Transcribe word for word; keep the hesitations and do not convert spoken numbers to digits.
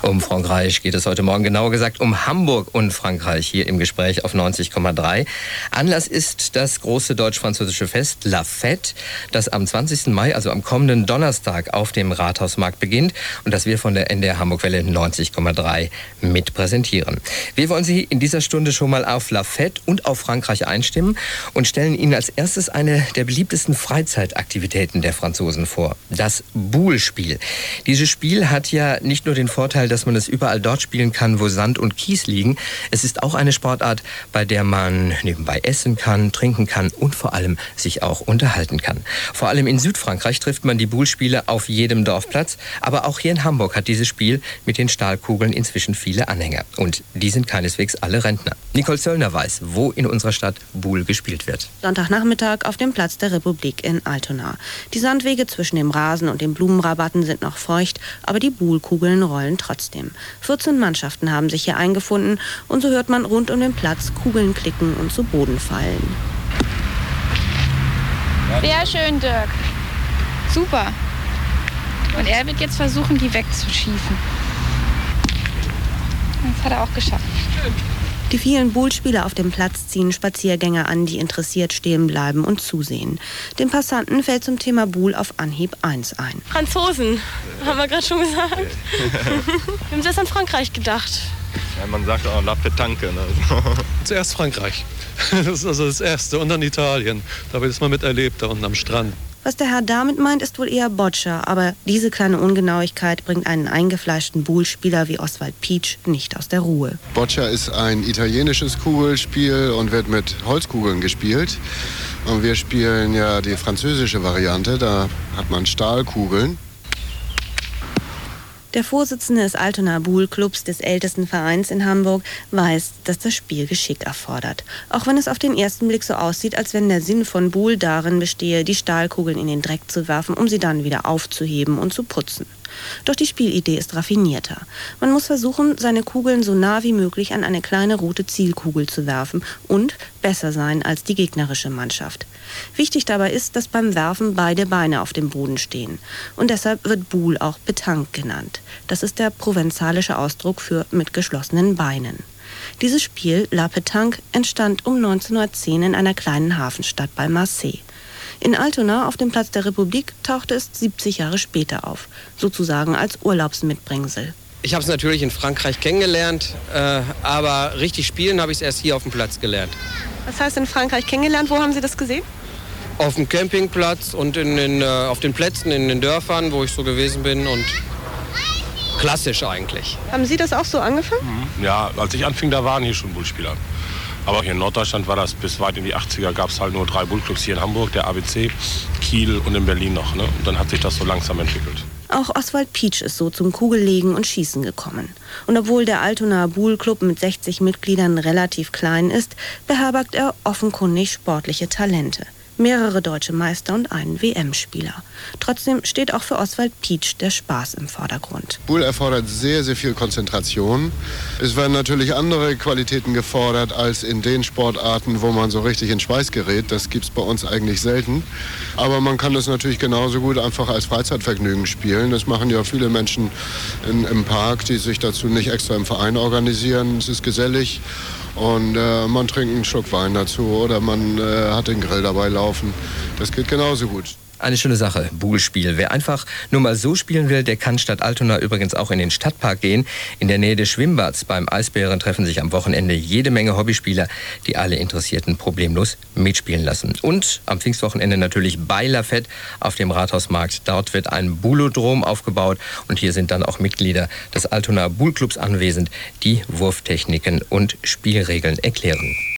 Um Frankreich geht es heute Morgen, genauer gesagt um Hamburg und Frankreich, hier im Gespräch auf neunzig Komma drei. Anlass ist das große deutsch-französische Fest La Fête, das am zwanzigsten Mai, also am kommenden Donnerstag, auf dem Rathausmarkt beginnt und das wir von der N D R Hamburg-Welle neunzig Komma drei mit präsentieren. Wir wollen Sie in dieser Stunde schon mal auf La Fête und auf Frankreich einstimmen und stellen Ihnen als erstes eine der beliebtesten Freizeitaktivitäten der Franzosen vor, das Boule-Spiel. Dieses Spiel hat ja nicht nur den Vorteil, dass man es überall dort spielen kann, wo Sand und Kies liegen. Es ist auch eine Sportart, bei der man nebenbei essen kann, trinken kann und vor allem sich auch unterhalten kann. Vor allem in Südfrankreich trifft man die Boule-Spiele auf jedem Dorfplatz. Aber auch hier in Hamburg hat dieses Spiel mit den Stahlkugeln inzwischen viele Anhänger. Und die sind keineswegs alle Rentner. Nicole Zöllner weiß, wo in unserer Stadt Boule gespielt wird. Sonntagnachmittag auf dem Platz der Republik in Altona. Die Sandwege zwischen dem Rasen und den Blumenrabatten sind noch feucht, aber die Boule-Kugeln rollen trotzdem. vierzehn Mannschaften haben sich hier eingefunden und so hört man rund um den Platz Kugeln klicken und zu Boden fallen. Sehr schön, Dirk. Super. Und er wird jetzt versuchen, die wegzuschießen. Das hat er auch geschafft. Die vielen Boule-Spieler auf dem Platz ziehen Spaziergänger an, die interessiert stehen bleiben und zusehen. Den Passanten fällt zum Thema Boule auf Anhieb eins ein. Franzosen, haben wir gerade schon gesagt. Wir haben zuerst an Frankreich gedacht. Ja, man sagt auch La Pétanque. Ne? Zuerst Frankreich. Das ist also das Erste. Und dann Italien. Da wird es mal miterlebt, da unten am Strand. Was der Herr damit meint, ist wohl eher Boccia. Aber diese kleine Ungenauigkeit bringt einen eingefleischten Boule-Spieler wie Oswald Pietsch nicht aus der Ruhe. Boccia ist ein italienisches Kugelspiel und wird mit Holzkugeln gespielt. Und wir spielen ja die französische Variante. Da hat man Stahlkugeln. Der Vorsitzende des Altona Boule-Clubs, des ältesten Vereins in Hamburg, weiß, dass das Spiel Geschick erfordert. Auch wenn es auf den ersten Blick so aussieht, als wenn der Sinn von Boule darin bestehe, die Stahlkugeln in den Dreck zu werfen, um sie dann wieder aufzuheben und zu putzen. Doch die Spielidee ist raffinierter. Man muss versuchen, seine Kugeln so nah wie möglich an eine kleine rote Zielkugel zu werfen und besser sein als die gegnerische Mannschaft. Wichtig dabei ist, dass beim Werfen beide Beine auf dem Boden stehen. Und deshalb wird Boule auch Pétanque genannt. Das ist der provenzalische Ausdruck für mit geschlossenen Beinen. Dieses Spiel, La Pétanque, entstand um neunzehnhundertzehn in einer kleinen Hafenstadt bei Marseille. In Altona auf dem Platz der Republik tauchte es siebzig Jahre später auf, sozusagen als Urlaubsmitbringsel. Ich habe es natürlich in Frankreich kennengelernt, äh, aber richtig spielen habe ich es erst hier auf dem Platz gelernt. Was heißt in Frankreich kennengelernt? Wo haben Sie das gesehen? Auf dem Campingplatz und in den, äh, auf den Plätzen in den Dörfern, wo ich so gewesen bin, und klassisch eigentlich. Haben Sie das auch so angefangen? Ja, als ich anfing, da waren hier schon Boule-Spieler. Aber hier in Norddeutschland war das bis weit in die achtziger, gab es halt nur drei Boule-Clubs hier in Hamburg, der A B C, Kiel und in Berlin noch. Ne? Und dann hat sich das so langsam entwickelt. Auch Oswald Pietsch ist so zum Kugellegen und Schießen gekommen. Und obwohl der Altona Boule-Club mit sechzig Mitgliedern relativ klein ist, beherbergt er offenkundig sportliche Talente. Mehrere deutsche Meister und einen W M-Spieler. Trotzdem steht auch für Oswald Pietsch der Spaß im Vordergrund. Boule erfordert sehr, sehr viel Konzentration. Es werden natürlich andere Qualitäten gefordert als in den Sportarten, wo man so richtig in Schweiß gerät. Das gibt es bei uns eigentlich selten. Aber man kann das natürlich genauso gut einfach als Freizeitvergnügen spielen. Das machen ja viele Menschen in, im Park, die sich dazu nicht extra im Verein organisieren. Es ist gesellig. Und äh, man trinkt einen Schluck Wein dazu oder man äh, hat den Grill dabei laufen. Das geht genauso gut. Eine schöne Sache, Boule-Spiel. Wer einfach nur mal so spielen will, der kann statt Altona übrigens auch in den Stadtpark gehen. In der Nähe des Schwimmbads beim Eisbären treffen sich am Wochenende jede Menge Hobbyspieler, die alle Interessierten problemlos mitspielen lassen. Und am Pfingstwochenende natürlich bei La Fête auf dem Rathausmarkt. Dort wird ein Boulodrom aufgebaut und hier sind dann auch Mitglieder des Altona Boule-Clubs anwesend, die Wurftechniken und Spielregeln erklären.